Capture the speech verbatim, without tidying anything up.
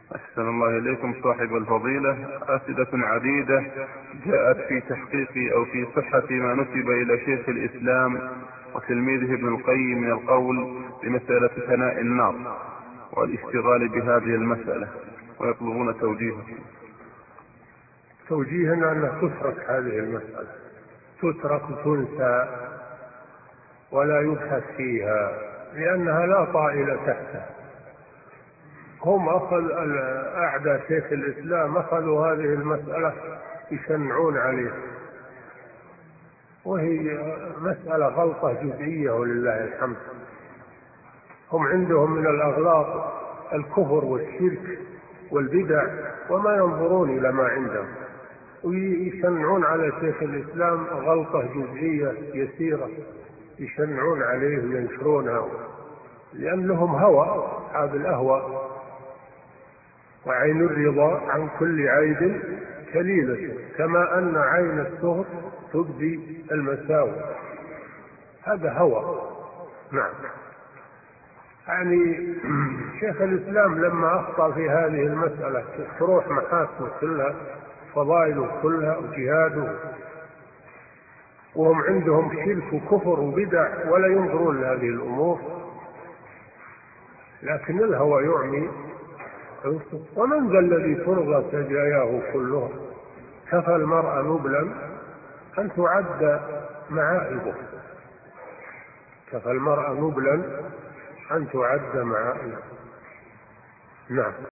أحسن الله إليكم صاحب الفضيلة. أسئلة عديدة جاءت في تحقيق أو في صحة ما نسب إلى شيخ الإسلام وتلميذه ابن القيم من القول بمسألة فناء النار والاشتغال بهذه المسألة، ويطلبون توجيهه. توجيهنا أنه تترك هذه المسألة، تترك وتنسى ولا يبحث فيها، لأنها لا طائل تحتها. هم أخذ أعداء شيخ الإسلام أخذوا هذه المسألة يشنعون عليه، وهي مسألة غلطة جزئية ولله الحمد. هم عندهم من الأغلاط الكفر والشرك والبدع، وما ينظرون إلى ما عندهم، ويشنعون على شيخ الإسلام غلطة جزئية يسيرة، يشنعون عليه وينشرونها، لأن لهم هوى، أصحاب الأهوى. وعين الرضا عن كل عيب كليلة، كما أن عين السهر تبدي المساوي. هذا هوى. نعم. يعني شيخ الإسلام لما أخطأ في هذه المسألة تروح محاسنه كلها، فضائله كلها وجهاده، وهم عندهم شرك وكفر وبدع ولا ينظرون لهذه الأمور، لكن الهوى يعمي. ومن ذا الذي ترضى سجاياه كلها، كفى المرء نبلا أن تعد معائبه، كفى المرء نبلا أن تعد معائبه. نعم.